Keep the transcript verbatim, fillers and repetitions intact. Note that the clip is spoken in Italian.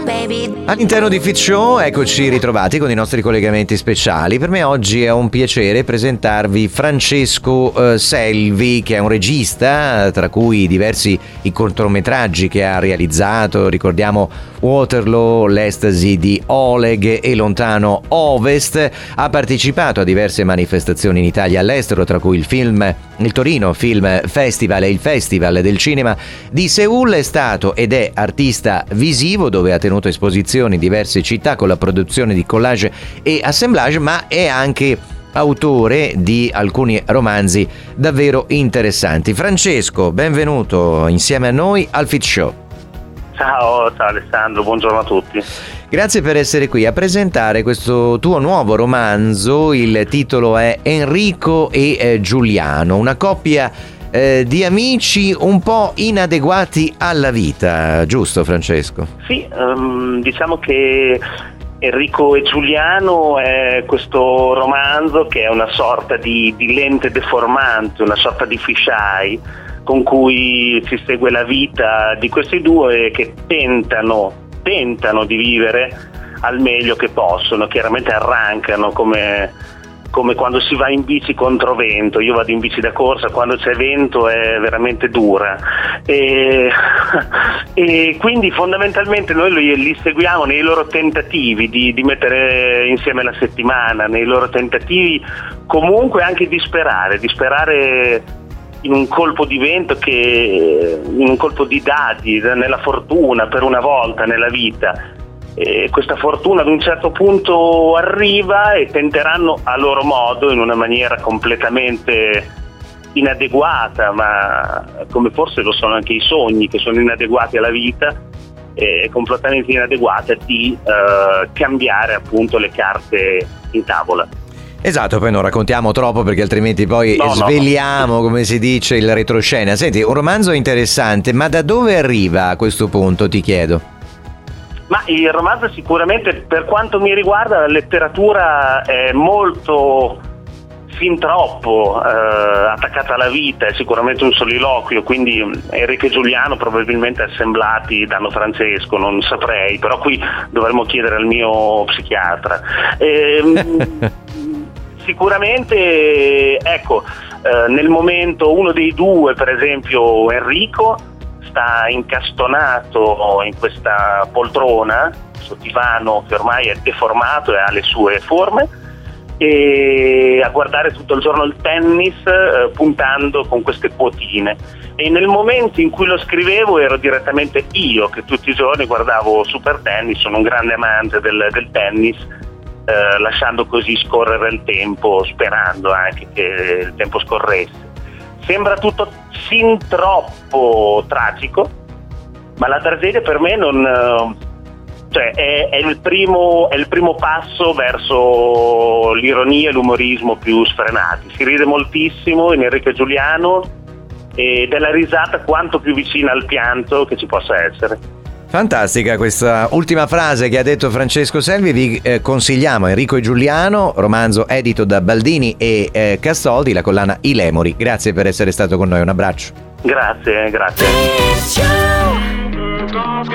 All'interno di Fit Show, eccoci ritrovati con i nostri collegamenti speciali. Per me oggi è un piacere presentarvi Francesco eh, Selvi, che è un regista, tra cui diversi i cortometraggi che ha realizzato. Ricordiamo Waterloo, L'estasi di Oleg e Lontano Ovest. Ha partecipato a diverse manifestazioni in Italia e all'estero, tra cui il film, il Torino Film Festival e il Festival del Cinema di Seul. È stato ed è artista visivo, dove ha tenuto esposizioni in diverse città con la produzione di collage e assemblage, ma è anche autore di alcuni romanzi davvero interessanti. Francesco, benvenuto insieme a noi al Fit Show. Ciao, ciao Alessandro, buongiorno a tutti. Grazie per essere qui a presentare questo tuo nuovo romanzo. Il titolo è Enrico e eh, Giuliano, una coppia eh, di amici un po' inadeguati alla vita, giusto Francesco? Sì, um, diciamo che Enrico e Giuliano è questo romanzo che è una sorta di, di lente deformante, una sorta di fisheye con cui si segue la vita di questi due che tentano, tentano di vivere al meglio che possono. Chiaramente arrancano come, come quando si va in bici contro vento. Io vado in bici da corsa, quando c'è vento è veramente dura. E, e quindi fondamentalmente noi li, li seguiamo nei loro tentativi di, di mettere insieme la settimana, nei loro tentativi comunque anche di sperare, di sperare in un colpo di vento, che in un colpo di dadi, nella fortuna per una volta nella vita. E questa fortuna ad un certo punto arriva e tenteranno a loro modo, in una maniera completamente inadeguata, ma come forse lo sono anche i sogni che sono inadeguati alla vita, e completamente inadeguate, di eh, cambiare appunto le carte in tavola. Esatto, poi non raccontiamo troppo perché altrimenti poi no, sveliamo, no. come si dice, il retroscena. Senti, un romanzo interessante, ma da dove arriva a questo punto, ti chiedo? Ma il romanzo sicuramente, per quanto mi riguarda, la letteratura è molto, fin troppo eh, attaccata alla vita, è sicuramente un soliloquio, quindi Enrico e Giuliano probabilmente assemblati danno Francesco, non saprei, però qui dovremmo chiedere al mio psichiatra. Ehm, Sicuramente, ecco, eh, nel momento uno dei due, per esempio Enrico, sta incastonato in questa poltrona, questo divano che ormai è deformato e ha le sue forme, e a guardare tutto il giorno il tennis eh, puntando con queste quotine. E nel momento in cui lo scrivevo ero direttamente io che tutti i giorni guardavo Super Tennis, sono un grande amante del, del tennis, Eh, lasciando così scorrere il tempo, sperando anche che il tempo scorresse. Sembra tutto fin troppo tragico, ma la tragedia per me non, cioè è, è, il primo, è il primo passo verso l'ironia e l'umorismo più sfrenati. Si ride moltissimo in Enrico e Giuliano ed è la risata quanto più vicina al pianto che ci possa essere. Fantastica questa ultima frase che ha detto Francesco Selvi. Vi eh, consigliamo Enrico e Giuliano, romanzo edito da Baldini e eh, Castoldi, la collana I Lemuri. Grazie per essere stato con noi, un abbraccio. Grazie, grazie.